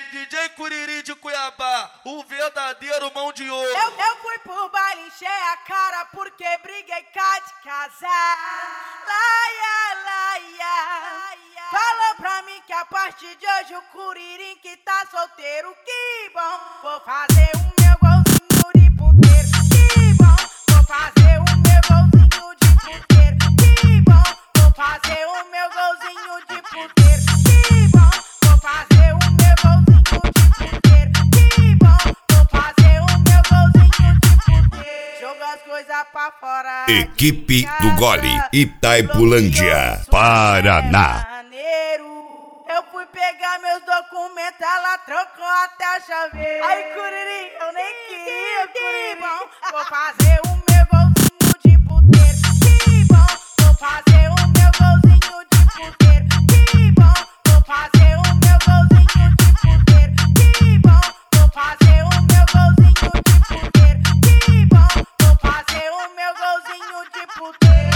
DJ Curirim de Cuiabá, o verdadeiro mão de ouro. Eu fui pro baile, encher a cara porque briguei cá de casar. Laia, laia. Falou pra mim que a partir de hoje o Curirim que tá solteiro, que bom. Vou fazer o meu golzinho de puteiro, que bom. Vou fazer o meu golzinho de puteiro, que bom. Vou fazer o meu golzinho de puteiro, que bom. Vou fazer o meu golzinho de puteiro, que bom. Vou fazer o meu golzinho de puteiro. Joga as coisas pra fora. Equipe do Gole, Itaipulândia, Paraná. Eu fui pegar meus documentos, ela trocou até a chave. Ai, Curirim, eu nem queria, que bom. Vou fazer o meu golzinho de puteiro, que bom. Vou fazer o meu golzinho de puteiro, que bom. Vou fazer o meu golzinho de puteiro, que bom. Vou fazer o meu golzinho de puteiro, que bom. Vou fazer o meu golzinho de puteiro.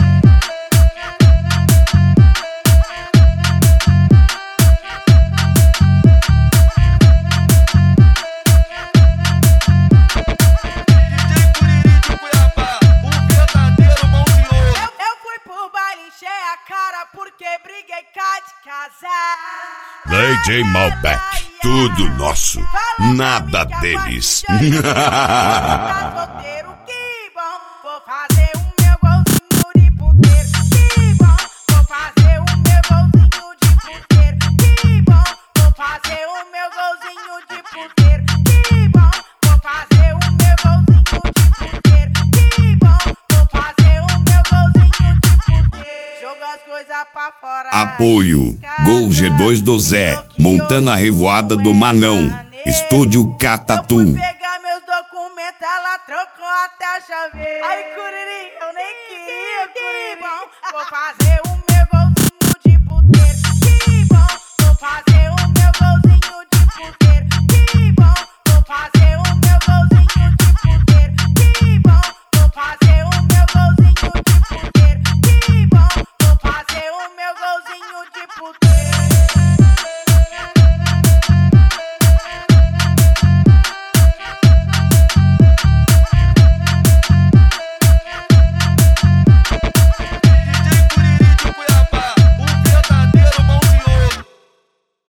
Porque briguei cá de casar. DJ Malbec, tudo nosso, nada deles. Tá solteiro, que bom. Vou fazer o meu golzinho de puteiro, que bom. Vou fazer o meu golzinho de puteiro, que bom. Vou fazer o meu golzinho de puteiro, que bom. Vou fazer o meu golzinho de puteiro, que bom. Vou fazer o meu golzinho de puteiro. Joga as coisas pra fora. Apoio, Gol G2 do Zé, montando a revoada do Manão, Estúdio Catatum. Eu fui pegar meus documentos, ela trocou até a chave. Ai,